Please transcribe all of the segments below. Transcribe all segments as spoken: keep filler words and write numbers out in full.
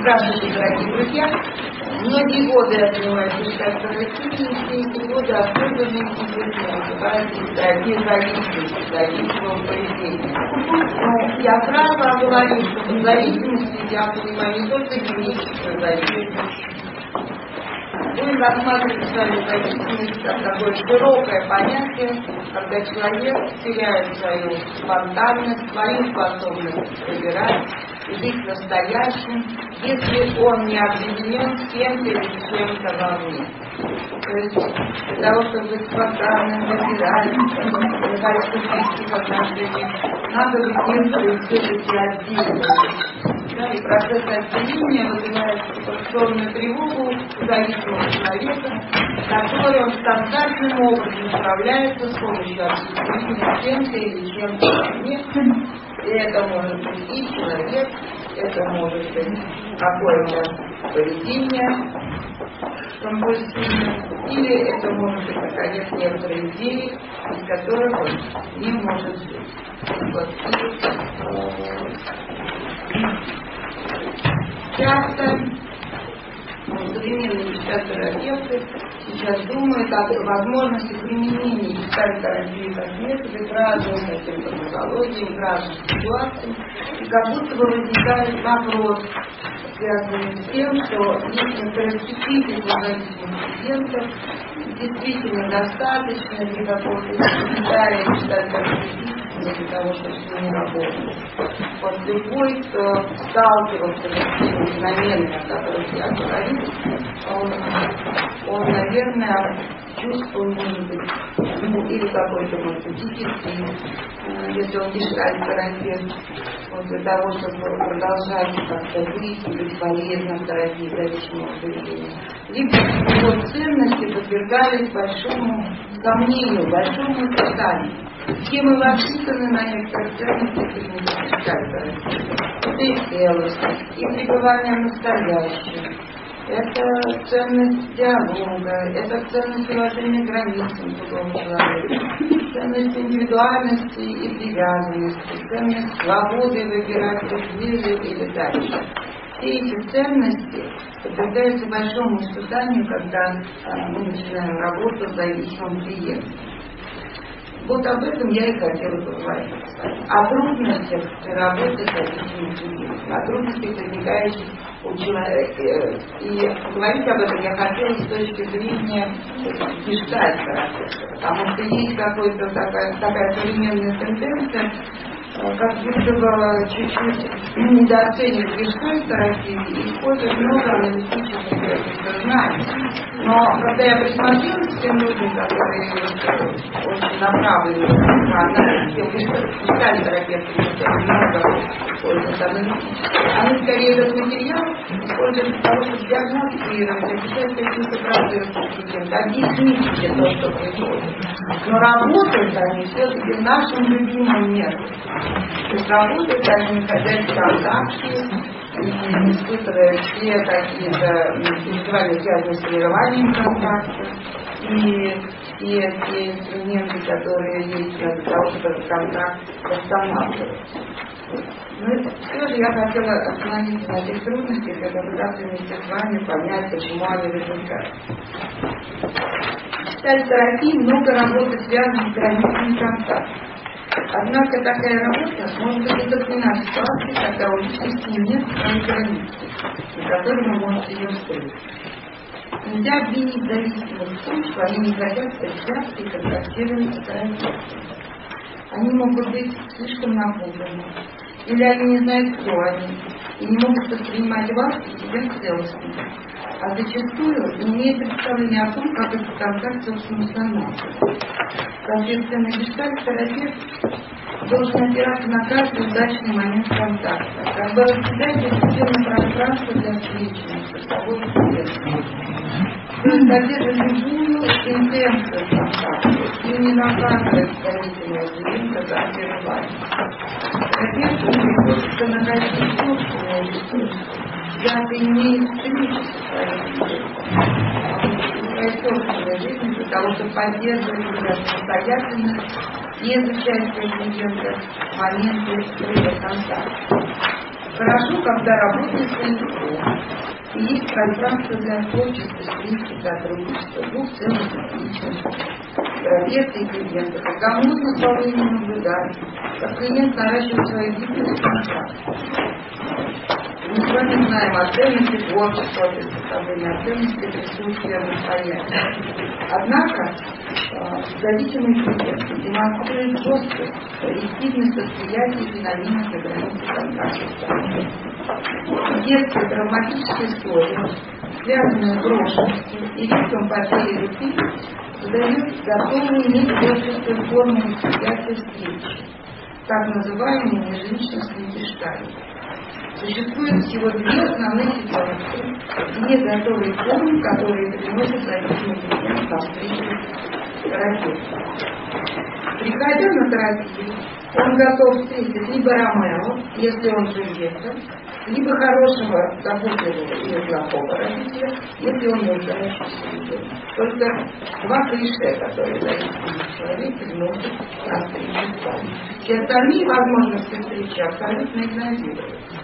Здравствуйте, дорогие друзья! Многие годы я занимаюсь гештальт-терапией, и все эти годы особенно интересно называется терапия зависимости, зависимого поведения. Но я сразу говорю, что под зависимостью я понимаю не только физическую зависимость. Будем рассматривать с вами зависимость как такое широкое понятие, когда человек теряет свою спонтанность, свою способность выбирать, жить настоящим, если он не объединен с кем-то или с чем-то вовне. То есть для того, чтобы быть спонтанным, выбирать, находиться в близких отношениях, надо быть некоторые все-таки отдельными. Да, и процесс отделения вызывает ситуационную тревогу зависимого человека, который он стандартным образом справляется с помощью объединения с кем-то или чем-то вовне. И это может быть и человек, это может быть какое-то поведение компульсивное, или это может быть, наконец, некоторые идеи, из которых он не может жить. Вот. Часто современные гештальт-терапевты сейчас думают о возможности применения гештальт-терапии как метода к разным каким-то патологиям, к разным ситуациям, и как будто бы возникает вопрос, связанный с тем, что есть некоторая специфика зависимых клиентов, действительно достаточно для какого-то инструментария гештальт-терапии для того, чтобы с ними работать. Вот любой, кто сталкивался с теми феноменами, о которых я говорю, он, он, наверное, чувствует, может быть, ну, или какой-то, может быть, дефицит, если он гештальт-терапевт, вот для того, чтобы продолжать как-то жить и быть полезным в терапии зависимого поведения. Либо его ценности подвергались большому сомнению, большому испытанию. Все мы воспитаны на некоторых ценностях гештальт-терапии. Это и целостность, и пребывание в настоящем. Это ценность диалога, это ценность уважения границам другого человека, ценность индивидуальности и привязанности, ценность свободы выбирать ближе или дальше. Все эти ценности подвергаются большому испытанию, когда мы начинаем работу с зависимым клиентом. Вот об этом я и хотела поговорить. О трудностях работы с зависимым клиентом, о трудностях, возникающих у человека. И говорить об этом я хотела с точки зрения гештальт-терапевта, потому что есть какая-то такая, такая современная тенденция, как будто бы чуть-чуть недооценивать гештальт-терапию и использовать много аналитических каких-то знаний. Но когда я присмотрелась к тем людям, которые очень направлены на анализ, гештальт-терапевты, которые много используют аналитически, они скорее этот материал используют для того, чтобы диагностировать, описать какие-то процессы, объяснить себе то, что происходит. Но работают они все-таки в нашем любимом методе. То есть работают они, находясь в контакте, и испытывая все какие-то переживания, связанные с формированием контакта, и все те инструменты, которые есть для того, чтобы этот контакт восстанавливать. Ну, все же я хотела остановиться на этих трудностях, и попытаться вместе с вами понять, почему они возникают. В гештальт-терапии много работы связано с границами контакта. Однако такая работа может быть затруднена в ситуации, когда у личности нет своей границы, на которой вы можете ее встретить. Нельзя обвинить зависимых в том, что они не хотят встречаться и контактировать с терапевтом. Они могут быть слишком напуганы, или они не знают, кто они, и не могут воспринимать вас и себя целостно. А зачастую не имеют представления о том, как этот контакт, собственно, устанавливается. Соответственно, гештальт-терапевт должен опираться на каждый удачный момент контакта, как бы раскидать постепенно пространство для встречи между собой и клиентом. То есть содержит любую интенцию контакта и не наказывает зависимого клиента за прерывание. Терапевту приходится находить собственное ресурсы, даже имеет встречи со своим клиентом, своей собственной жизни для того, чтобы поддерживать себя самостоятельно, без участия клиента в моменте срыва контакта. Хорошо, когда работает легко. И есть пространство для творчества, близких сотрудничества, двух целых личностей, терапевта и клиента. Когда можно со временем наблюдать, как клиент наращивает свою гибкость и контакт. Мы с вами знаем о ценности творчества, представления, о ценности присутствия в настоянии. Однако, зависимые клиенты демонстрируют жесткость, коллективность восприятия феноменов и границы контакта. Детская травматическая история, связанная с брошенностью и риском потери любви, задает готовые нетворческую форму восприятия встречи, так называемые межличностные гештальты. Существует всего две основные ситуации, две готовые формы, которые приносят зависимый клиент на встречу терапевта. Приходя на терапию, он готов встретить либо Ромео, если он Джульетта, либо хорошего, заботливого или плохого родителя, если он нуждающийся ребенок. Только два клише, которые зависимый человек приносят на встречу с вами. Все остальные возможности встречи абсолютно игнорируются.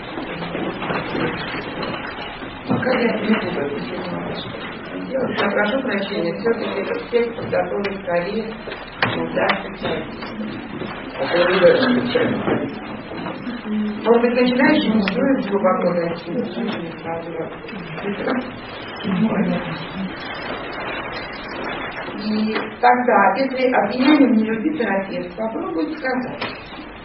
Пока я не буду это все делать, я прошу прощения, все-таки этот текст подготовить скорее для специалистов. Может быть, начинающим не стоит глубоко зайти, и тогда, если обвиняемый не любит терапевт, попробуйте сказать: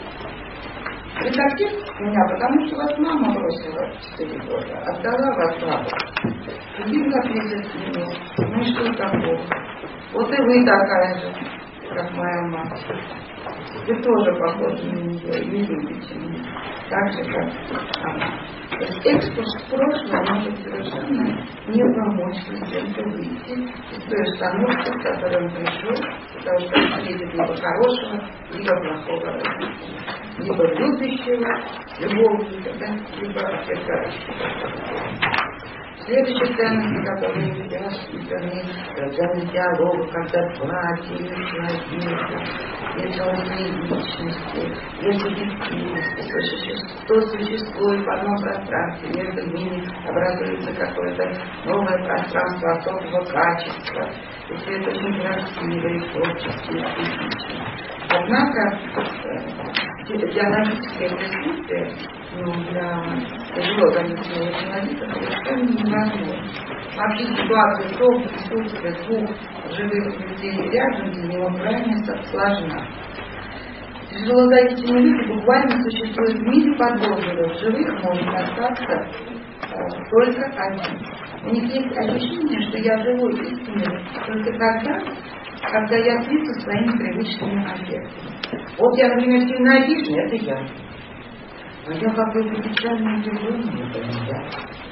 редактив меня, потому что вас мама бросила в четыре года, отдала вас бабу. Любим как лезет в него. Ну и что такого? Вот и вы такая же, как моя мама. Вы тоже похожи на нее, не любите меня. Так же, как она. То есть экскурс в прошлое может совершенно не помочь клиенту выйти из той установки, в которой он пришел, потому что он встретит либо хорошего, либо плохого родителя. Либо любящего, любовника, да, либо отвергающего. Следующая ценность, которую я видела, это ценность диалога, когда платье, человека, веселые личности, есть объективность, что существует в одном пространстве, между ними образуется какое-то новое пространство особого качества. И все это очень красиво и творчески, и эстетично. Однако, диалогическое присутствие, ну, для тяжело зависимого человека совершенно невозможно. Вообще ситуация то, присутствие двух живых людей рядом для него крайне сложна. Тяжелозависимые люди буквально существуют в мире подводных, живых может остаться э, только один. У них есть ощущение, что я живу истинно только тогда, когда я ответствую своими привычными объектами. Вот я, например, сильно обиженный, это я. А я какой-то печальный удивленный, это не я.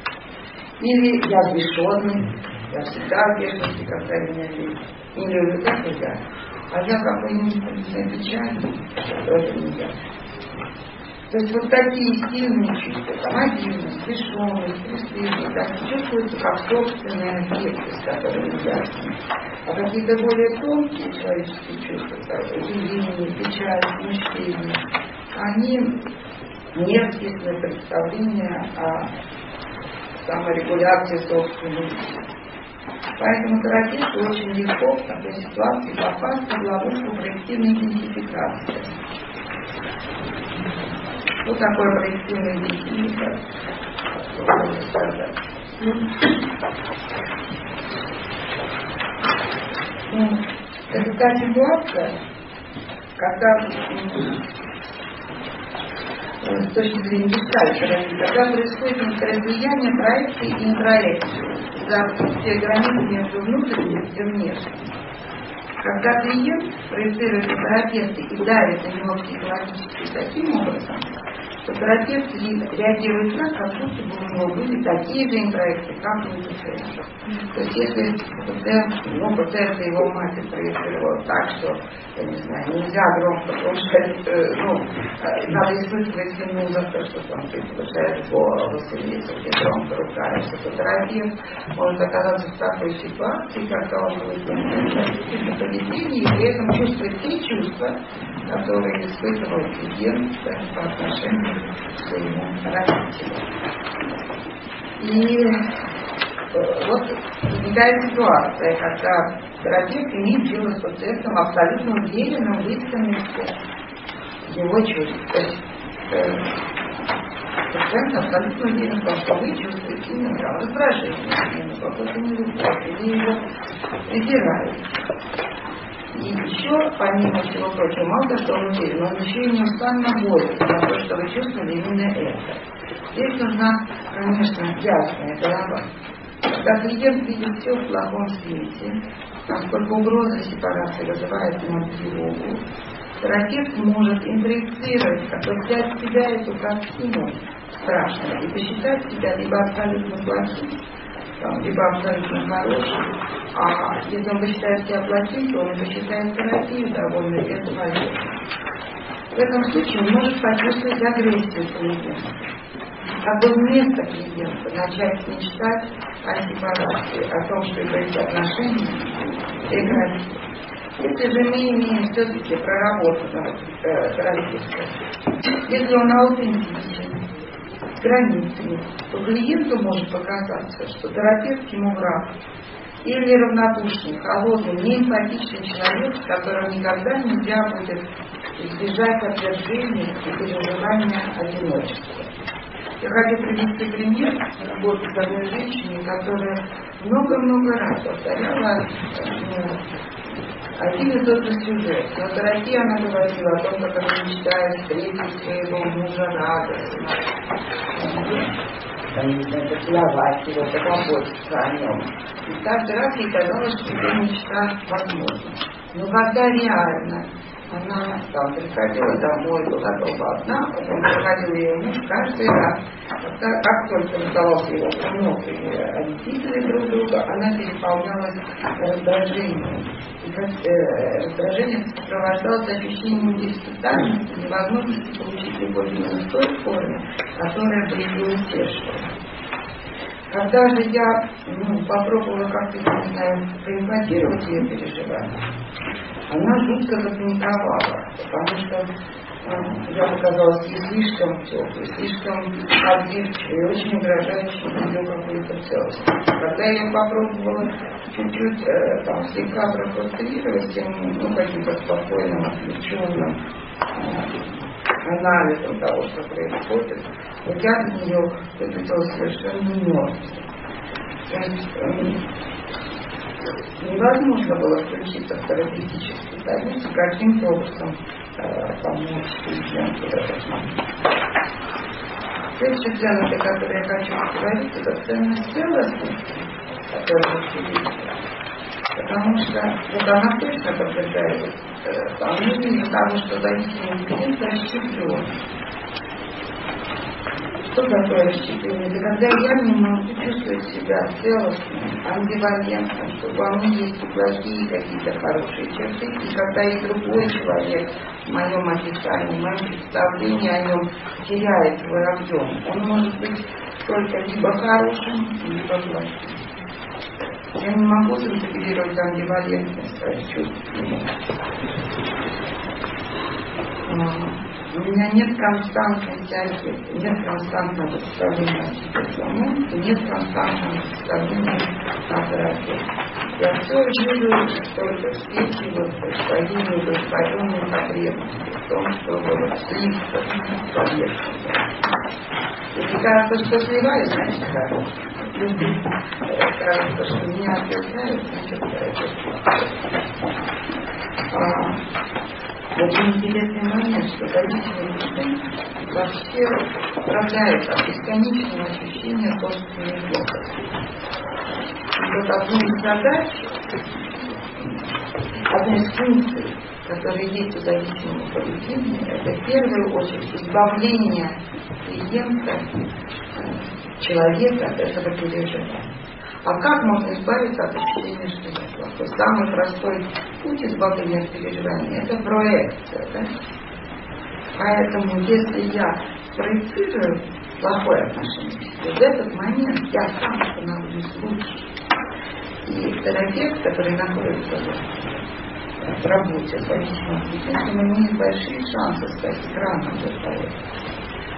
Или я взбешенный, я всегда в бешенстве, когда меня любят. Не любят, это я. А я какой-нибудь печальный, это не я. То есть вот такие сильные чувства, там обидность, бесшумность, преступность, они чувствуются как собственные объекты, с которыми ясны. А какие-то более тонкие человеческие чувства, как удивление, печаль, смущение, они неотвисные представления о саморегуляции собственной личности. Поэтому терапевту очень легко в такой ситуации попасть в ловушку проективной идентификации. Что такое проективная идентификация? Что можно сказать? Ну, это та ситуация, когда с точки зрения гештальта, когда происходит некоторое влияние проекции и интроекции за все границы между внутренним и внешним. Когда клиент проецирует на терапевта и давит на него психологически таким образом, что терапевт реагирует так, как будто бы у него были такие же интроекции, как у пациента. То есть если пациент, ну, пациент и его мать проецировал так, что, я не знаю, нельзя громко повышать, ну, надо испытывать вину за то, что там ты повышаешь голос, или если громко ругаешься, то терапевт может оказаться в такой ситуации, когда он будет на поведение, и при этом чувствовать те чувства, которые испытывал клиент по отношению своему родителю. И вот возникает ситуация, когда терапевт имеет дело с пациентом абсолютно уверенным в истинности его чувств. То есть э, пациент абсолютно уверен в том, что вы чувствуете именно раздражение, именно какой-то нелюбовь, или его придирают. И еще, помимо всего прочего, мало того, что он уверен, он еще и неустанно борется за то, что вы чувствовали именно это. Здесь нужна, конечно, ясная голова. Когда клиент видит все в плохом свете, поскольку угроза сепарации вызывает в нем тревогу, терапевт может интроицировать, как бы взять себя эту картину страшную и посчитать себя либо абсолютно плохим, либо абсолютно хорошим, а если он посчитает себя плохим, то он посчитает терапию довольно бесполезной. В этом случае он может почувствовать агрессию клиента. Как бы вместо клиента начать мечтать о сепарации, о том, что эти отношения прекратить. Если же мы имеем все-таки проработанного э, терапевта, если он аутентичен, с границами, то клиенту может показаться, что терапевт ему враг, или равнодушный, холодный, неэмпатичный человек, с которым никогда нельзя будет избежать отвержения и переживания одиночества. Я хочу привести пример работы с одной женщиной, которая много-много раз повторяла ну, один и тот же сюжет. На терапии она говорила о том, как она мечтает встретить своего мужа радостно. Это целовать его, позаботиться о нем. И каждый раз ей казалось, что эта мечта возможна. Но когда реально она там приходила домой, была дома одна, потом приходил ее муж каждый раз. Когда, как только раздавался его внук, и они видели друг друга, она переполнялась раздражением. И как, э, раздражение сопровождалось ощущением дефицитарности, невозможности получить любовь именно в той форме, которая бы ее утешила. Когда же я ну, попробовала как-то, не знаю, проимпортировать ее переживания, она жутко запаниковала, потому что э, я показалась ей слишком теплой, слишком отзывчивой, очень угрожающей ее какой-то целостью. Когда я ее попробовала чуть-чуть э, там, слегка профрустрировать тем, ну, каким-то спокойным, отвлеченным э, анализом того, что происходит, вот я от нее выглядела совершенно мертвой. То есть э, невозможно было включиться в терапевтический союз и каким-то образом э, помочь клиенту в этот момент. Следующая ценность, о которой я хочу поговорить, это ценность целостности, которая вы видите. Потому что вот она точно подтверждает сомнение того, что зависимый клиент расщеплен. Что такое расщепление? Это когда я не могу чувствовать себя целостным, амбивалентным, что во мне есть и плохие какие-то хорошие черты, и когда и другой человек в моем описании, в моем представлении о нем теряет свой объем, он может быть только либо хорошим, либо плохим. Я не могу интегрировать амбивалентность своих чувств. У меня нет константной тяги, нет константного представления о себе самому, нет константного представления о терапевте. Я все вижу только в свете вот своей удовлетворенной потребности в том, чтобы вот слиться с поверхностью. Если кажется, что сливаюсь, значит хорошо. Если кажется, что меня отвергают, значит это очень интересный момент, что зависимый мужчина вообще страдает от бесконечного ощущения собственной плохости. И вот одну из задач, одна из функций, которые есть у зависимого поведения, это в первую очередь избавление клиента, человека от этого переживания. А как можно избавиться от ощущения, что я плохой? Самый простой путь избавления от переживания – это проекция. Да? Поэтому, если я проецирую плохое отношение к себе, в этот момент я сам становлюсь лучше. И терапевт, который находится в работе с зависимым клиентом, имеет большие шансы стать экраном для проекции.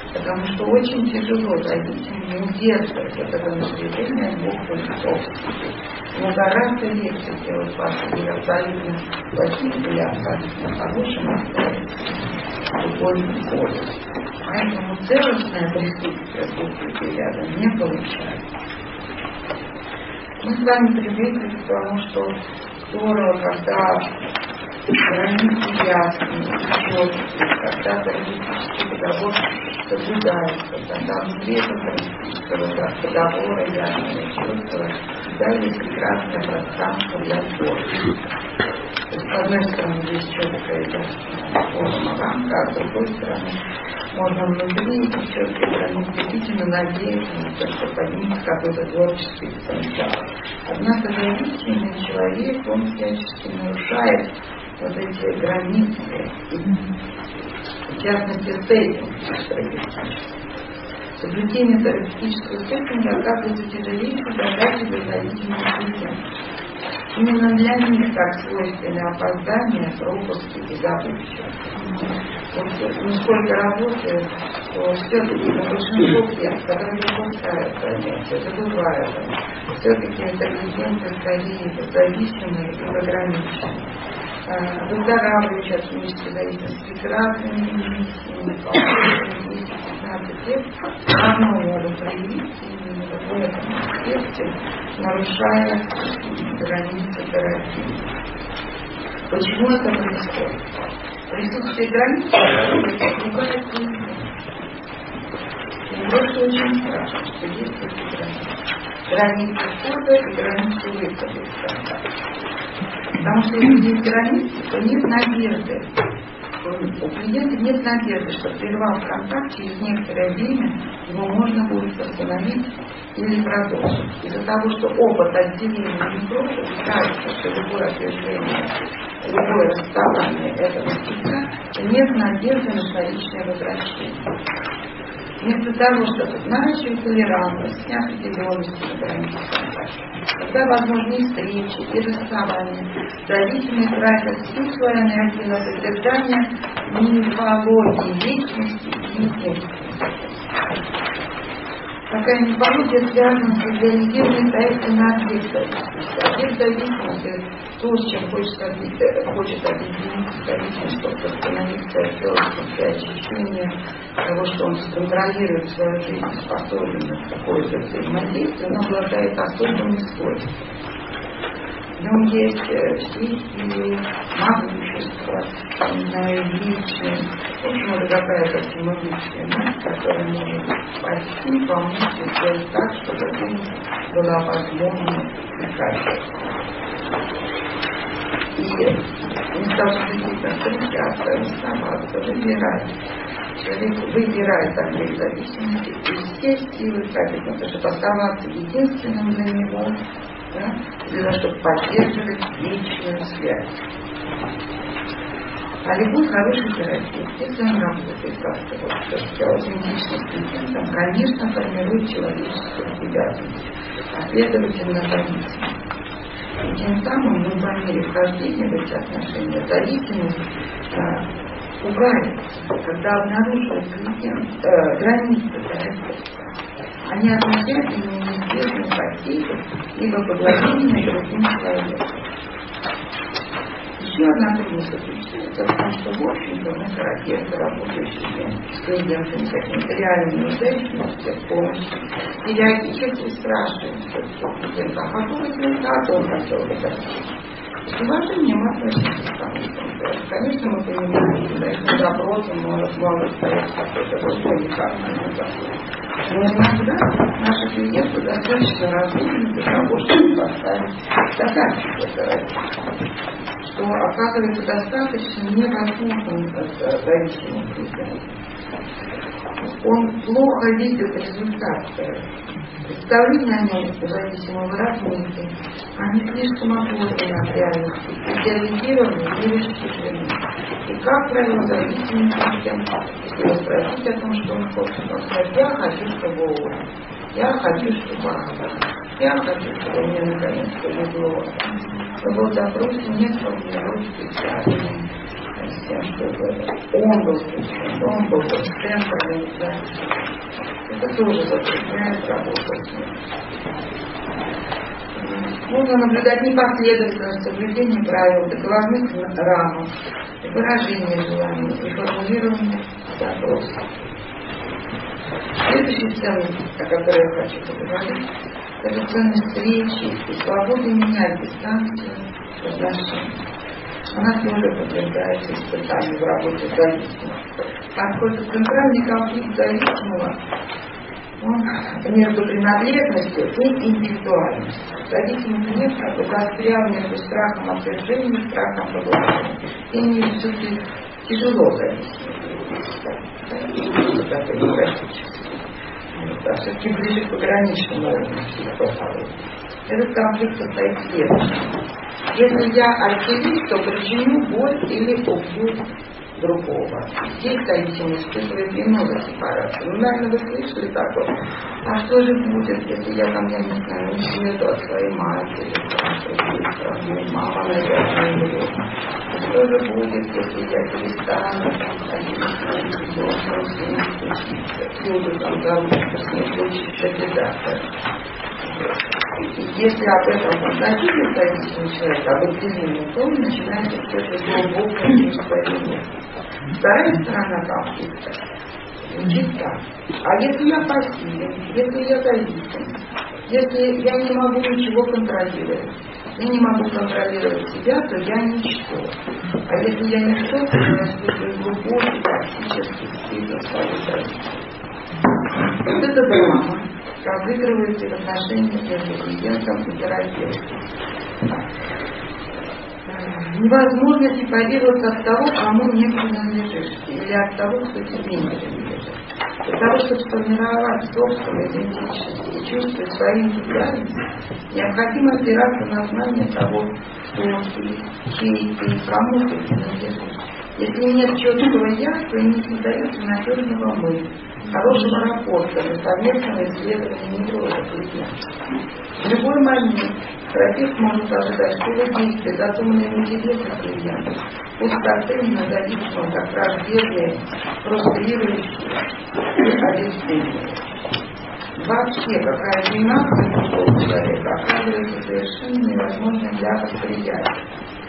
Потому что очень тяжело родителям не удерживать этого напряжения буквы собственности. Но гораздо легче сделать ваши или абсолютно плохие, или абсолютно хорошим оставить любой пользу. Поэтому целостное присутствие буквы рядом не получается. Мы с вами привыкли к тому, что здорово, когда границы ясные, четкие, когда терапевтический договор соблюдается, когда внутри этого терапевтического договора ясное чувство, всегда есть прекрасное пространство для творчества. То есть, с одной стороны, здесь четкая форма рамка, а с другой стороны, можно внутри эти четкие границы действительно надеяться на то, что поднимется какой-то творческий потенциал. Однако зависимый человек, он всячески нарушает вот эти границы, в частности, сеттинг терапевтический. Соблюдение терапевтического сеттинга оказывается тяжелейшей задачей для зависимых клиентов. Именно для них так свойственны опоздания, пропуски и забывчивость. Вот нисколько работаю, то все-таки на большинство клиентов, которые пропускают занятия, забывают, все-таки это клиенты скорее зависимые и ограниченные. Выздоравливающие от химической зависимости с разными эмиссиями, по десять-пятнадцать лет, равно могут проявиться именно в этом аспекте, нарушая границы терапии. Почему это происходит? Присутствие границ пугает клиента. Им просто очень страшно, что есть эти границы. Границы входа и границы выхода из контакта. Потому что если есть границы, то нет надежды. У клиента нет надежды, что прервав контакт, через некоторое время его можно будет остановить или продолжить. Из-за того, что опыт отделения не просто кажется, что любое отвержение, любое расставание этого стиха, нет надежды на вторичное возвращение. Вместо того, чтобы наращивать толерантность, снять определенности на границе контакта, когда возможны встречи и расставания, зависимые тратят всю свою энергию на поддержание мифологии личности и единственности. Такая мифология связана с идеализированной проекцией на объект зависимости. Объект зависимости – то, с чем хочет объединиться зависимость, чтобы восстановиться, сделать после ощущения того, что он контролирует свою жизнь, способен на какое-то взаимодействие, он обладает особыми свойствами. В нем есть все силы, могущество, личность. В общем, это какая-то символическая мать, которая может спасти, полностью сделать так, чтобы жизнь была возможна и качественной. И вместо того, чтобы действительно встречаться, оставаться, выбирать. Человек выбирает объект зависимости и все силы тратит на то, чтобы оставаться единственным для него, да, для того, чтобы поддерживать личную связь. А любой хороший терапевт, если он работает как-то, вот, все аутентично с клиентом, конечно, формирует человеческую привязанность, а следовательно зависимость. И тем самым мы по мере вхождения в эти отношения зависимость а, убавится, когда обнаруживает клиент э, границы терапевта. Они означают именно неизбежные потери либо поглощение другим человеком. Еще одна трудность заключается в том, что в общем-то мы терапевты, работающие с клиентами, какими-то реальными нуждающимися в помощи, периодически спрашиваем, что клиента, а какого результата он хотел бы достичь? С уважением относимся к тому, конечно, мы понимаем, что этим запросом может, может стоять какой-то другой неправильный запрос. Но иногда наши клиенты достаточно разумны для того, чтобы поставить задачу для терапии, что оказывается достаточно невозможным зависимым клиентом. Он плохо видит результат терапии. Представления о нем зависимого размытия, они слишком отложены от реальности, идеализированы и расщеплены. И, как правило, зависимый клиент, если его спросить о том, что он хочет, он скажет: я хочу, чтобы он, я хочу, чтобы она, я хочу, чтобы мне наконец повезло. В его запросе нет формулировки специальной с тем, чтобы он был включен, он был центр организации. Это тоже затрудняет работу с ним. Можно наблюдать непоследовательность соблюдения правил, договорных рамок, выражение желаний и формулирование запросов. Следующая ценность, о которой я хочу поговорить, это ценность встречи и свободы менять дистанцию отношений. Она тоже подвергается испытанию в работе зависимого. Поскольку центральный конфликт зависимого он между принадлежностью и индивидуальностью. Зависимых нет, как бы застрял между страхом отвержения и страхом продолжения. И мне все-таки тяжело зависеть. Да, все-таки ближе к пограничному уровню психопатологии. Этот конфликт состоит в следующем. Если я альтруист, то причиню боль или убью другого. Здесь зависимость испытывает вину за сепарацию. Ну, наверное, вы слышали такое. А что же будет, если я там, я не знаю, не съеду от своей матери, там, что мама, наверное, умрет. Что же будет, если я перестану ходить в свой дом, с ним случится, всюду там зовут, с ним случится беда. Если об этом фантазирует зависимый человек, об определении, то он начинает испытывать глубокое неуспокоение. Вторая сторона конфликта звучит так. А если я пассивен, если я зависим, если я не могу ничего контролировать, я не могу контролировать себя, то я ничто. А если я ничто, то я испытываю глубокий токсический стиль за свою зависимость. Вот эта драма разыгрывается в отношениях между клиентом и терапевтом. Невозможно сепарироваться от того, кому не принадлежишь, или от того, кто тебе не принадлежит. Для того, чтобы сформировать собственную идентичность и чувствовать свою индивидуальность, необходимо опираться на знание того, кто ты, чей ты и кому ты принадлежишь. Если нет четкого «я», то и не создается надежного «мы», хорошего рапорта для совместного исследования неврозов клиента. В любой момент терапевт может ожидать, что его действия задуманы в интересах клиента, пустоты и независимого, как враждебные, фрустрирующие и обессиленные. Вообще, какая динамика другого человека оказывается совершенно невозможной для восприятия.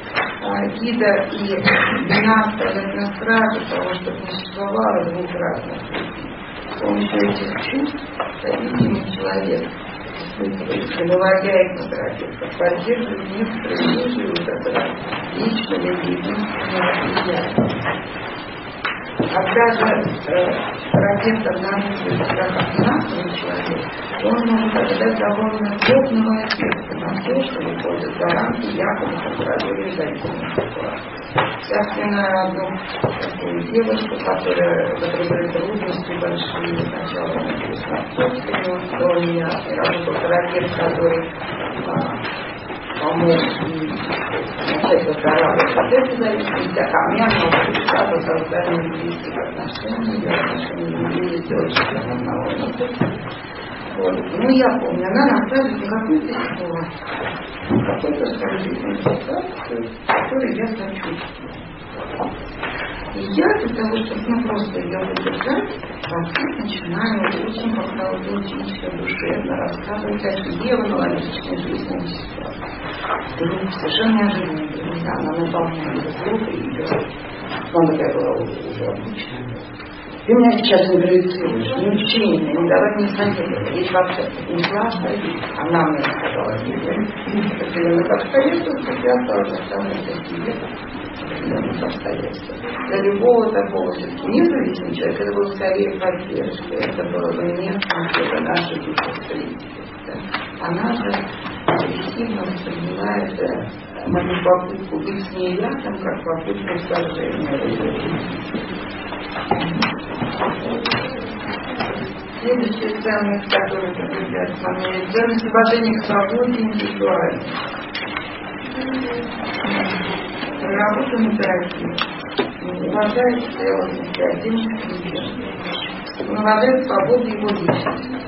Гида и вина абсолютно сразу того, чтобы не существовало двух разных людей. С помощью этих чувств зависимый человек, выводя их на терапевта, поддерживает некоторые иллюзии этого личного и единственного влияния. Когда же э, терапевт обнаруживает как финансовый человек, он может ожидать довольно крупного эффекта на то, что выходит за рамки якобы контролируя зависимую ситуацию. Я вспоминаю одну такую девушку, которая выигрывает трудности большие. Сначала она написала собственную историю, я работал терапевт, который а, помог начать выздоравливать от этой зависимости, а ко мне она пришла по созданию близких отношений, ее отношения не были очень одного месяца. Вот. Ну, я помню, она рассказывает о какой-то ситуации, какой-то сложительной ситуации, которую я сочувствую. И я для того, чтобы ну, просто ее выдержать, конфликт начинаю очень как-то аутентично, душевно рассказывать о себе в аналогичной жизненной ситуации. Вдруг совершенно неожиданно для меня она наполняет звук и идет. Она такая была уже обычная. Ты меня сейчас не проецируешь, ни в чине, не давать мне советов. Есть вообще не классно, она мне сказала, если я на обстоятельствах, я осталась оставлять такие обстоятельства. Для любого такого все-таки независимого человека это было скорее поддержка, это было бы местом, это наши души. Она же агрессивно воспринимает мою попытку быть с ней рядом, как попытку вторжения. Следующая ценность, которую подвергается ко мне, ценность уважения к свободе и индивидуальности. Работа на терапии уважает целостность, отдельность личности. Он уважает свободу его личности.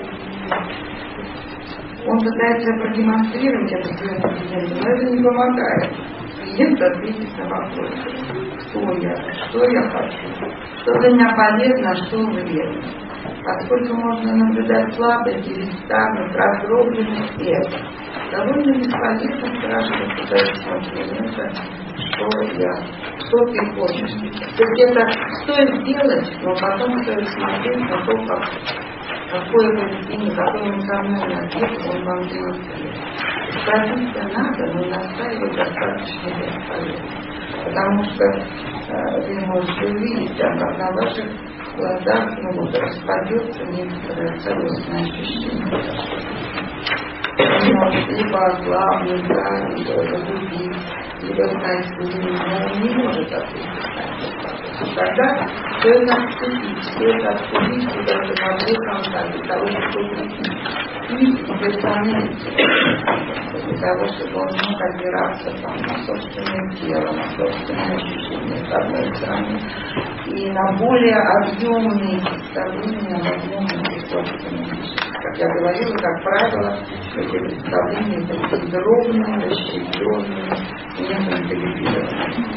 Он пытается продемонстрировать это своему клиенту, но это не помогает клиенту ответить на вопросы. кто я, что я хочу, что для меня полезно, а что вредно. Поскольку можно наблюдать слабость или старость, раздробленность это. Довольно бесполезно спрашивать, куда я смотрю, что я, что ты хочешь. То есть это стоит делать, но потом стоит смотреть на то, как, какое поведение, какой эмоциональный ответ он вам демонстрирует. Спроситься надо, но настаивать достаточно бесполезно. Потому что э, вы можете увидеть, а как на ваших глазах ну, вот, распадется некоторое целостное ощущение. Он может либо ослабнуть, да, либо разубить, либо стать сильным, но он не может ответить на этот вопрос. Тогда стоит отступить, стоит отступить куда-то на выход для того, чтобы прийти. И персонально, для того, чтобы он мог опираться там, на собственное тело, на собственные ощущения с одной стороны, и на более объемные представления, объемные собственные ощущения. Как я говорила, как правило, эти представления такие дробные, расщепленные, неинтеллигентные.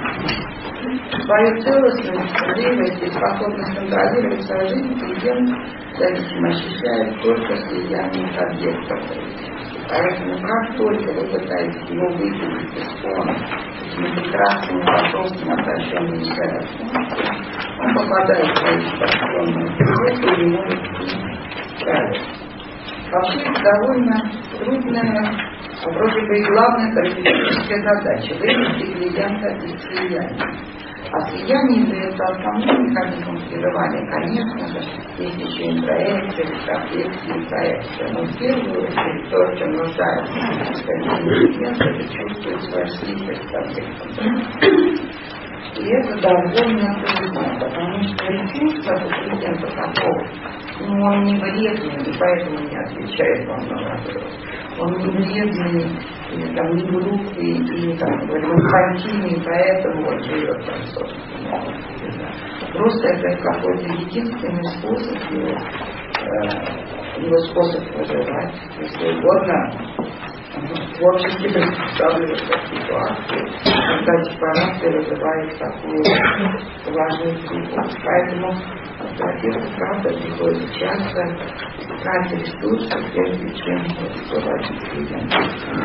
Свою целостность, справедливость и способность контролировать свою жизнь клиент зависимо ощущает только слиянием с объектом. Поэтому как только вы пытаетесь его выделить из фона этими прекрасными вопросами, обращенными к он попадает в свои спасенные средства и не может с ним справиться. Вообще это довольно трудная, вроде бы и главная терапевтическая задача – вывести клиента из слияния. А слияние является основным механизмом прерывания. Конечно же, есть еще и проекция, рефлексия и проекция. Но в первую очередь то, в чем нуждается клиент, это чувствует свою слизость с объектом. И это довольно трудно, потому что чувство у клиента такого, ну, он не вредный, и поэтому не отвечает вам на вопрос. Он не вредный, или там не глупый, или там, говорим, инфантильный, поэтому он живет там, собственно. Просто это какой-то единственный способ его, э, его способ выживать, если угодно, творчески приспосабливаться к ситуации, когда сепарация вызывает такую важную трудность. Поэтому терапевт, правда, приходится часто тратить ресурсы, прежде чем руководить клиентом.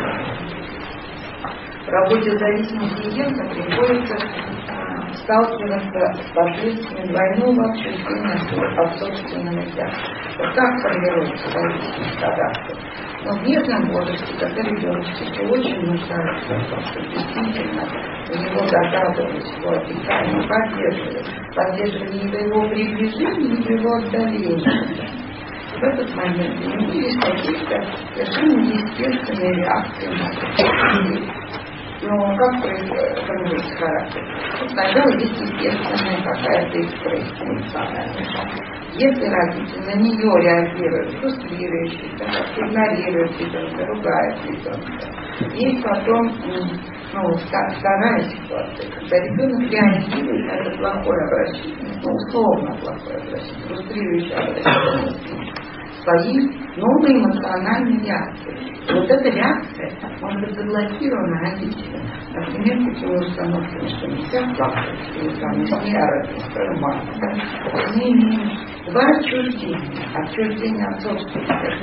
В работе с зависимым клиентом приходится э, сталкиваться с последствиями двойного отчуждения от собственного я. Вот как формируется зависимость характера? Но в нежном возрасте, когда ребеночек еще очень нуждается в том, что действительно у него догадывались его описание, поддерживали, поддерживали не до его приближения, не до его отдаления. В этот момент у него есть какие-то совершенно естественные реакции на это. Но как формируется характер? Сначала есть естественная какая-то экспрессия эмоциональная. Если родитель на нее реагирует фрустрирующе, игнорирует ребенка, ругает ребенка, есть потом ну, вторая ситуация, когда ребенок реагирует на это плохое обращение, ну, условно плохое обращение, фрустрирующее обращение, своей новой эмоциональной реакцией. Вот эта реакция может быть заблокирована родителем. Например, такими установками, что нельзя плакать, или там не смеяться, мы имеем два отчуждения. Отчуждение от собственных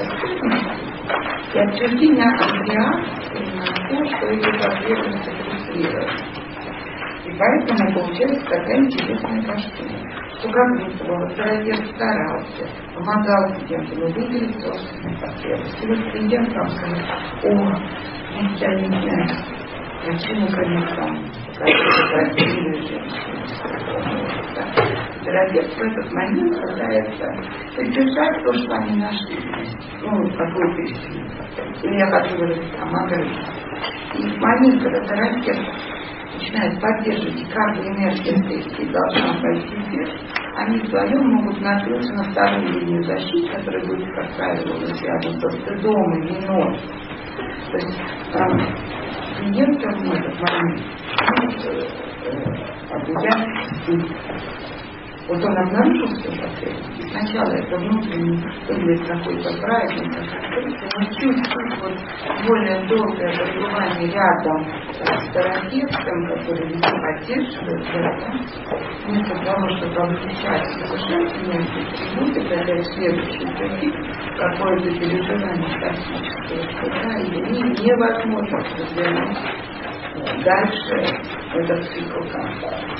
и отчуждение от реакции на то, что эти потребности фрустрируют. И поэтому получается такая интересная картина, что как будто бы вот терапевт старался, помогал клиенту выделить собственные потребности. Вот клиент вам сказал: о, я не знаю, причину, конечно, какую-то красивую женщину. Терапевт в этот момент пытается придержать то, что они нашли. Ну, какую-то истину. Или я хочу выразить там агрессию. И в момент, когда терапевт начинает поддерживать, и как бы энергия сессии должна пойти вверх, они вдвоем могут накрыться на вторую линию защиты, которая будет, как правило, связана со стыдом и виной. То есть э, клиентам в этот момент может э, объявлять стыд. Вот он обнаружил свою потребность. Сначала это внутренне выглядит какой-то праздник, но чуть-чуть вот более долгое пребывание рядом с терапевтом, который его поддерживает, да, вместо того, чтобы облегчать совершенствование атрибутов, это следующий таких, какое-то переживание токсического, да, и невозможно развернуть дальше этот цикл контакта.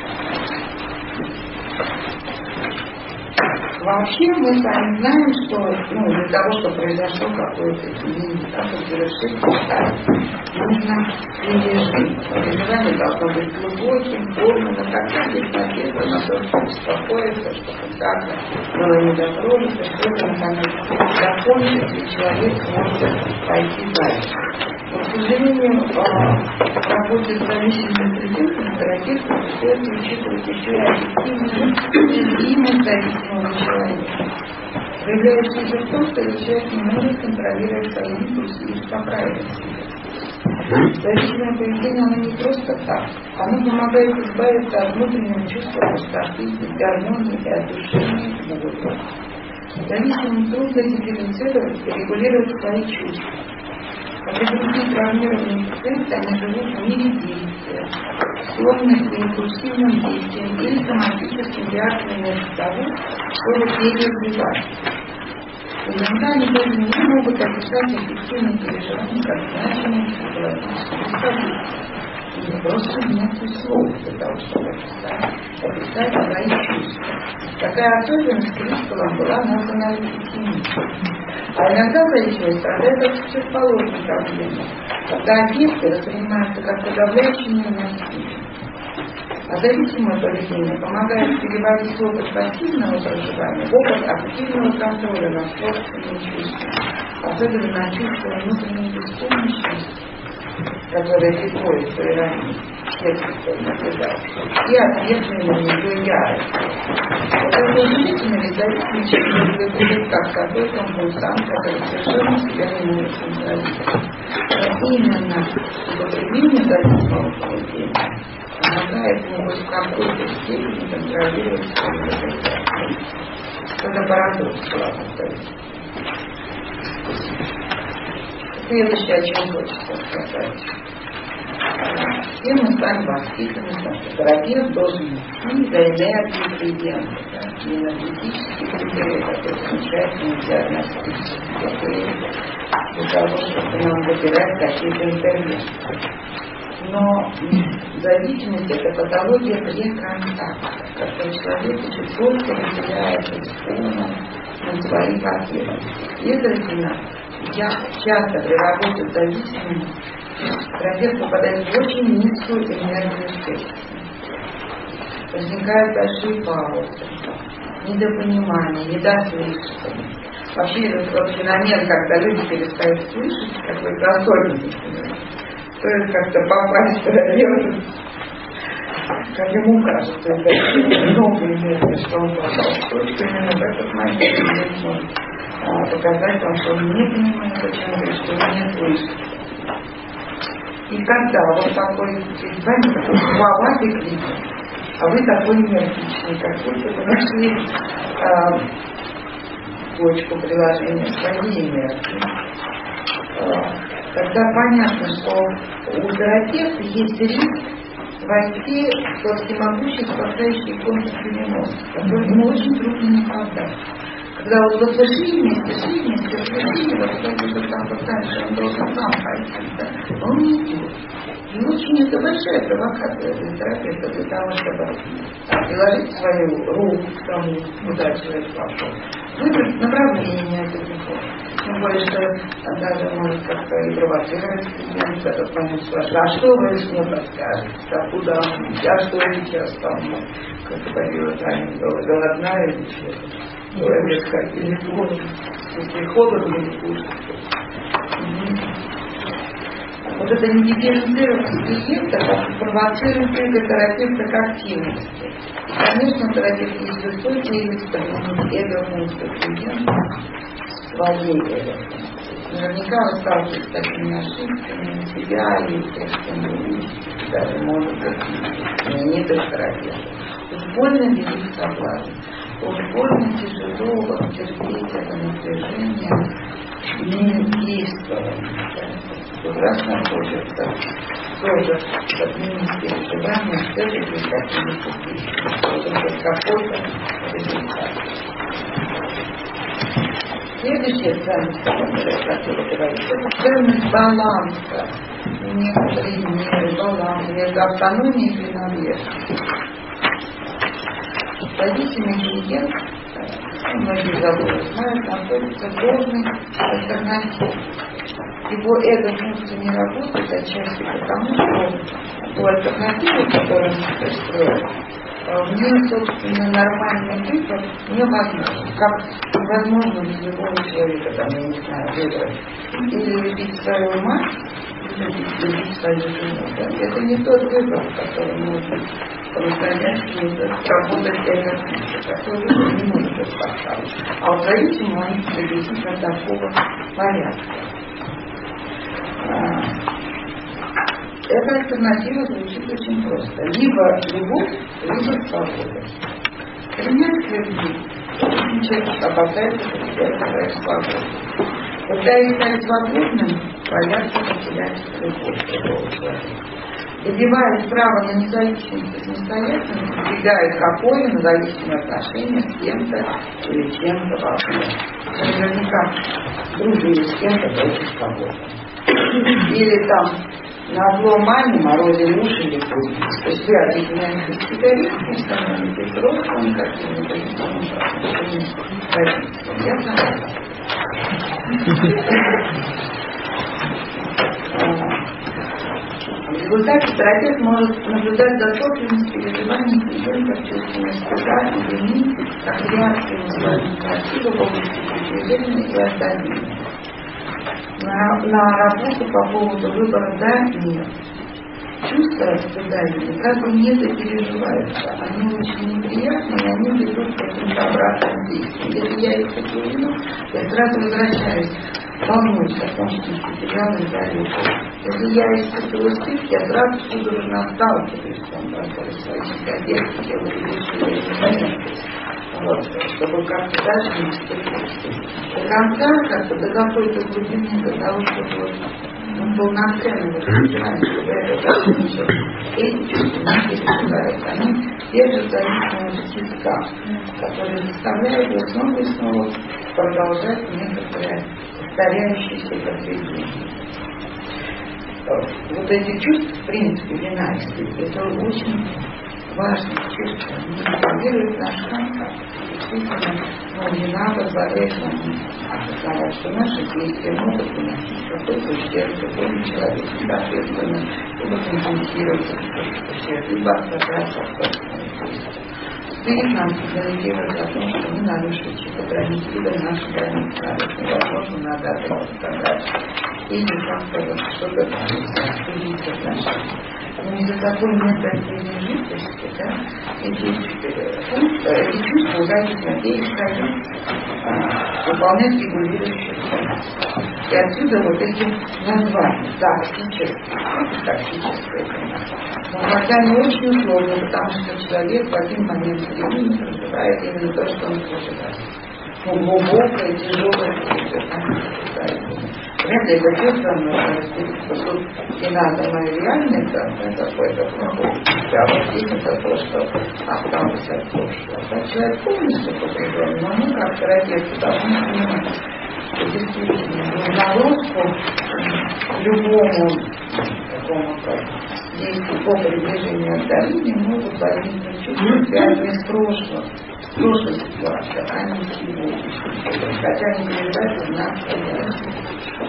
Вообще мы сами знаем, что ну, для того, чтобы произошло какое-то изменение, да, чтобы завершить контакт, нужно пережить. Переживание должно быть глубоким, полным, но тогда есть надежда на то, что успокоиться, что контакт было не дотронуто, что-то наконец закончится, и человек может пойти дальше. Но, к сожалению, в работе с зависимым клиентом терапевту приходится учитывать еще и объективную уязвимость зависимого человека. Проявляется из-за в том, что этот человек не может контролировать свои импульсы и поправить себя. Зависимое поведение, оно не просто так. Оно помогает избавиться от внутреннего чувства пустоты, гармонии и от душевной боли. Зависимым трудно дифференцировать и регулировать свои чувства. Как и другие травмированные пациенты, они живут в мире действия, склонны к импульсивным действиям или соматическим реакциям вместо того, чтобы переживать. Иногда они даже не могут описать эффективные переживания как значимые психологические события. И просто нет слов для того, чтобы описать, описать свои чувства. Такая особенность Крискалом была названа эффективностью. А иногда зависимость страдает от противоположной проблемы, когда объекты воспринимаются как подавляющие ненавистные. А зависимое поведение помогает переводить опыт пассивного проживания в опыт активного контроля над собственными чувствами, особенно на чувство внутренней беспомощности, которое приходит в своей ранней следствие наблюдать, и ответной на нее ярость. Это удивительно, ведь зависимый человек выглядит как такой компульсант, который совершенно себя не может контролировать. Но именно употребление зависимого поведения помогает ему в какой-то степени контролировать свою реализацию. Это парадокс, была повторить. Следующее, о чем хочется сказать. Все мы с вами воспитаны, что терапевт должен идти за энергией клиента, да, не энергетические критерии, которые замечательные диагностические критерии, для того, чтобы нам выбирать какие-то интервенции. Но зависимость — это патология преконтакта, когда человек еще только разделяется с фоном на свои потребности. Следовательно, я часто при работе с зависимыми терапевт попадает в очень низкую энергию сессии. Возникают большие паузы, недопонимание, недослышание. Вообще этот феномен, когда люди перестают слышать, какой-то особенный. Стоит как-то попасть в терапевта, как ему кажется, это много энергии, что он попал. Просто именно в этот момент он может показать вам, что он не понимает, почему говорит, что он не слышит. И когда вот такой, перед вами такой слабоватый клиент, а вы такой энергичный, как будто вы нашли э, точку приложения своей энергии, э, тогда понятно, что у терапевта есть риск войти в тот всемогущий спасающий контур девяносто, который ему очень трудно не поддать. Когда вот вы шли вместе, шли вместе, шли, вот как бы там вот дальше, он должен сам пойти, да? Он не идет. И очень это большая провокация для терапевта, для того, чтобы приложить свою руку к тому, куда человек пошел, выбрать направление этих. Тем более, что он даже может как-то и провоцировать клиента в этот момент, спрашивать, а что вы мне подскажете, а куда он идти, а что сейчас там, как говорила Таня, голодная или что-то. Человек как или холодно, если холодно, не слушайте. Вот это недифференцированность клиента провоцирует психотерапевта к активности. И, конечно, терапевт есть высокие рисковые эго-функции клиента, своей эго-функции. Наверняка вы сталкиваетесь с такими ошибками на себя или тех, кто не видите, даже может быть знаменитых терапевтов. больно велик соблазн. Уж больно тяжело терпеть это напряжение неизвестного. Ужасно хочется тоже отменить переживания, все-таки какие-то какой-то результат. Следующая ценность, которую я говорю, это ценность баланса, некоторые меры баланса между автономией и принадлежностью. Зависимый клиент, многие заводы знают, находится в должной альтернативе. Его эго-функция не работает отчасти потому, что у альтернативы, которую он построил, в ней, собственно, нормальный выбор невозможен. Как невозможно для любого человека, там, я не знаю, выбрать. Или любить свою мать, или любить свою жену. Да? Это не тот выбор, который может по-настоящему работать эго-функция. Такой выбор не может быть поставлен. А у зависимого они приблизительно такого порядка. Эта альтернатива звучит очень просто. Либо любовь, либо свобода. Принять любви. Человек опасается потерять свою свободу. Пытаясь стать свободным, боятся потерять любовь другого человека. Добиваясь права на независимость и самостоятельность, избегает какое на зависимое отношение с кем-то или чем-то вообще. Наверняка дружили с кем-то против кого-то. Или там на зло маме морозили уши или пусть. То есть вы объединяете специалистами, становитесь взрослыми, какими-то родителями. Я знаю. В результате терапевт может наблюдать за собственностью переживаний клиента в чувственной стыда и вины, как реакции на свою инициативу в области переживания и отдаления. На, на работу по поводу выбора «да» и «нет». Чувства стыда и вины как бы не переживаются. Они очень неприятные, и они ведут к каким-то обратным действиям. Если я их такую вину, я сразу возвращаюсь, волнуюсь о том, что потеряла за любовь. Если я испытываю стыд, я сразу судорожно сталкиваюсь с том, что свои человеки делают решили непонятно. Вот, чтобы как-то дальше не вступить. До конца, как-то до какой-то глубины, до того, чтобы вот, ну, полноценно воспринимать себя, эти чувства не переживаются. Они держат зависимого тиска, который заставляет его снова и снова продолжать некоторые повторяющиеся подтверждения. Вот эти чувства, в принципе, вина и стыд, это очень важные чувства. Они формируют наш контакт. Действительно, ну, вина позволяет нам осознавать, что наши действия могут выносить какой-то ущерб другому человеку, соответственно, либо компенсировать этот ущерб, либо отказаться от собственных действий. Стыд нам сигнализирует о том, что мы нарушили чьи-то границы, либо наши границы нарушены, невозможно надо от этого отказаться. Или как-то что-то обсудить отношения. Но из-за такой непростительной жидкости, да, эти, эти чувства ужасно перестают а, выполнять регулирующую функцию. И отсюда вот эти названия токсические, токсическое вино. Но хотя не очень сложно, потому что человек в один момент времени проживает именно то, что он проживает. Ну, глубокое, тяжелое чувство. Вряд ли это чувство, но что тут не надо мое реальное, это какое-то а вот здесь это то, что осталось от прошлого. А человек полностью погружен, но мы как терапевты должны понимать, что действительно нагрузку любому такому действию по приближению отдаления могут возникнуть чувства, связанные с прошлым, с прошлой ситуацией, а не с сегодняшней. Хотя не обязательно нас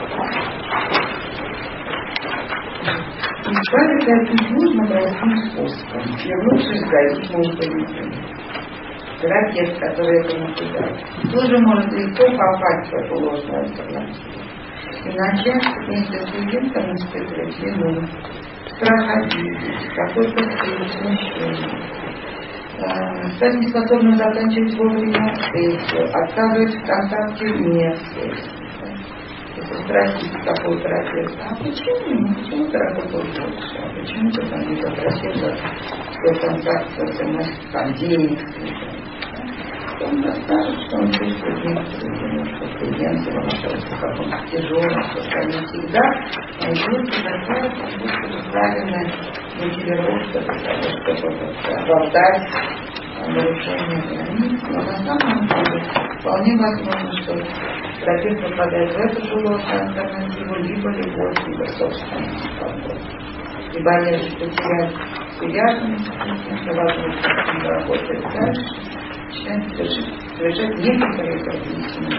избавиться от них нужно простым способом, вернувшись к эгоизму поведения. Терапевт, который это наблюдает, тоже может легко попасть в эту ложную альтернативу и начать вместе с клиентом испытывать вину, страх обидеть, какой-то стыд, смущение. Стать неспособным заканчивать вовремя сессию, отказывать в контакте вне сессии. если спросить такого терапевта, а почему? Почему ты работал больше? А почему ты там не попросил, что там как-то там денег? Он расскажет, что он чувствует некоторые немножко клиенты, он находится в каком-то тяжелом состоянии всегда, найдется такая правильная мотивировка для того, чтобы оправдать нарушение границ. Но на самом деле вполне возможно, что терапевт попадает в эту живую альтернативу, либо любовь, либо собственную свободу. И боясь потерять привязанность, возможно, с ним работать дальше, начинает совершать некоторые прогрессивные.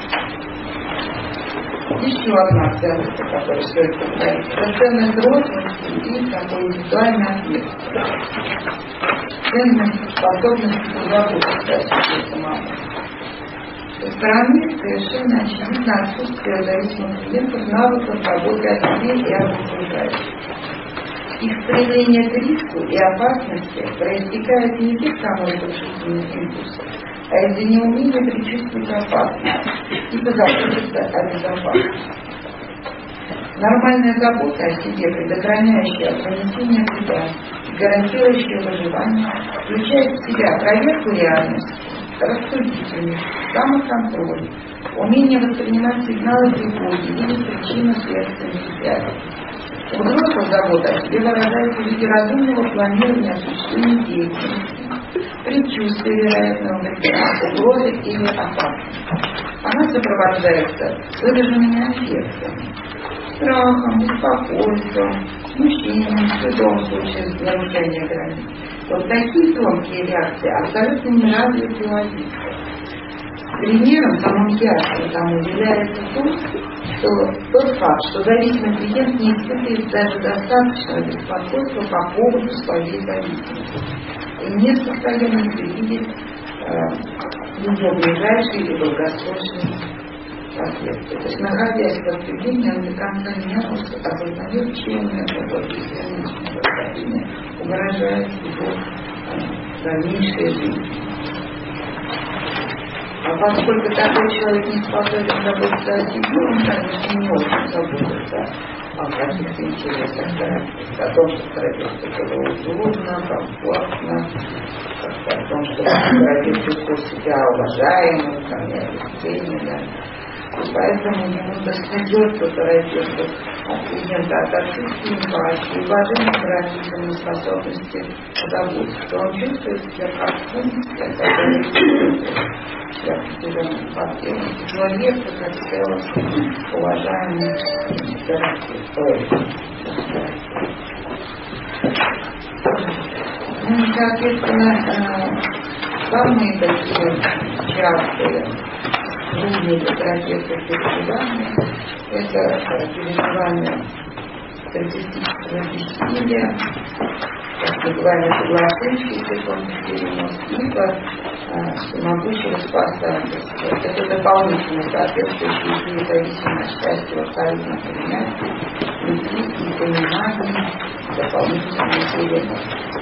Еще одна ценность, о которой стоит поговорить, это ценность взрослости и такой индивидуальный ответственность. Ценность способности заботиться о себе самому. Со стороны совершенно очевидно отсутствие зависимых клиентов навыков работы о себе и об окружающих. Их стремление к риску и опасности проистекает не из тех самых разрушительных импульсов, а из-за неумения предчувствовать опасность и позаботиться о безопасности. Нормальная забота о себе, предохраняющая от понесения вреда, гарантирующая выживание, включает в себя проверку реальности, рассудительность, самоконтроль, умение воспринимать сигналы тревоги, видеть причинно-следственные связи. У взрослых забота о себе выражается в виде разумного планирования осуществления деятельности, предчувствия вероятного вреда, угрозы или опасности. Она сопровождается выраженными аффектами, страхом, беспокойством, смущением, стыдом в случае нарушения границ. Вот такие тонкие реакции абсолютно не развиты у аддиктов. Примером самым ярким тому является то, что тот факт, что зависимый клиент не испытывает даже достаточного беспокойства по поводу своей зависимости и не в состоянии предвидеть э, ее ближайшие и долгосрочные последствия. То есть, находясь в отделении, он до конца не осознает, чем это состояние угрожает его э, дальнейшей жизни. А поскольку такой человек не способен заботиться о себе, он, конечно, не очень заботится о каких-то интересах терапевта, о том, что терапевту было удобно, комфортно, о том, что терапевт чувствует себя уважаемым, там, необычайным. И поэтому ему достается терапевту от клиента от отсутствия эмпатии, уважения к родительным способности заботиться. Он чувствует себя как функция, которая себя определенным потребностью. Человек, как целостный, уважаемый терапевт. Ну, соответственно, самые такие частые трудные для терапевта переживания – это переживание статистического бессилия, так называемый соглашающийся фондовый перенос, либо всемогущего спасательства. Это дополнительно соответствующие независимое счастье в абсолютном принятии, любви и понимании дополнительного переноса.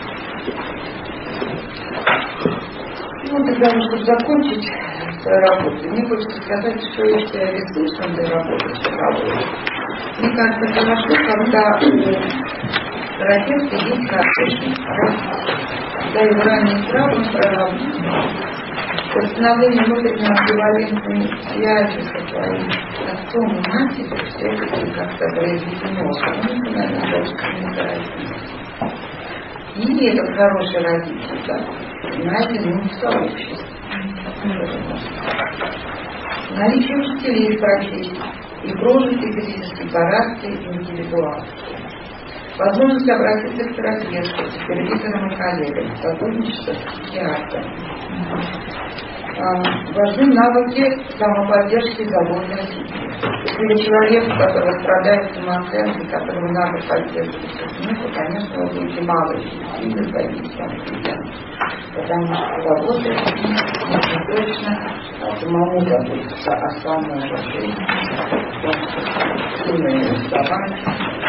Ну, для того, чтобы закончить свою работу, мне хочется сказать, что я считаю ресурсом для работы психологии. Мне кажется, хорошо, когда у терапевта есть карточный рассказ, когда его ранее травмы проработаны, восстановление внутренней амбивалентной связи со своим отцом и матерью, все это как-то произведено, потому что, наверное, больше не терапии. И этот хороший родитель, да, знаете, ну, в сообществе. Наличие учителей в профессии и прожитый кризис сепарации индивидуации. Возможность обратиться к терапевту, супервизорам и коллегам, сотрудничество с психиатром. Важны навыки самоподдержки и заботы о себе. Если человек, который страдает самооценкой, которому надо поддерживать нет, то, конечно, вы будете мало эффективны зависеть от клиента. Потому что забота о себе нужно точно самому заботиться о самоуважении, сильной собаке.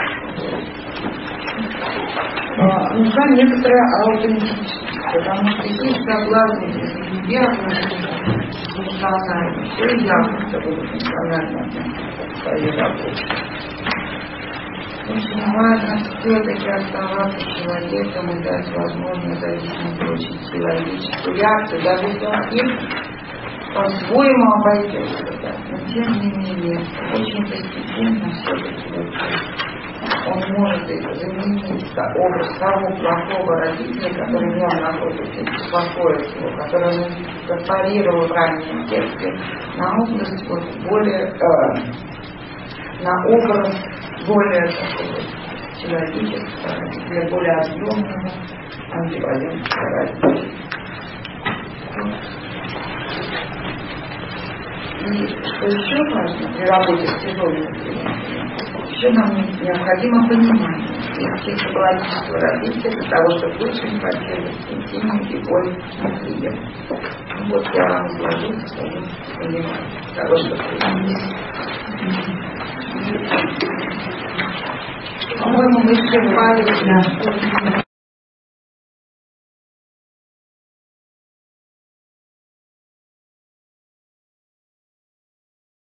Нужна некоторая аутентичность, потому что есть соблазны диагнозы, функционально. Все я как-то буду функционально относиться к своей работе. Очень важно все-таки оставаться человеком и дать возможность зависеть очень человеческую реакцию, даже если он их по-своему обойдется, да. Но тем не менее, очень постепенно все-таки вот, он может заменить образ того плохого родителя, который в нем находится, беспокоит его, который он инкорпорировал в раннем детстве, на образ вот, более, э, на образ более такого человеческого, более объемного, амбивалентного родителя. И что еще важно при работе с тяжелыми клиентами, еще нам необходимо понимание их психологического развития для того, чтобы лучше информировать интимную и боль на клиента. Ну, вот я вам изложу свое понимание для того, чтобы понимать. По-моему, мы исчерпали.